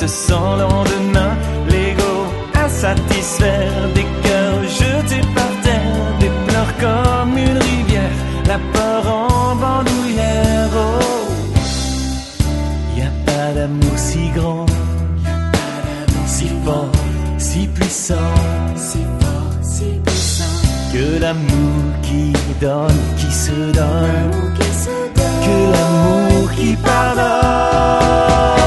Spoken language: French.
sans lendemain, l'ego à satisfaire, des cœurs jetés par terre, des pleurs comme une rivière, la peur en bandoulière. Oh, y a pas d'amour si grand, si fort, si puissant, que l'amour qui donne, qui se donne, que l'amour qui pardonne.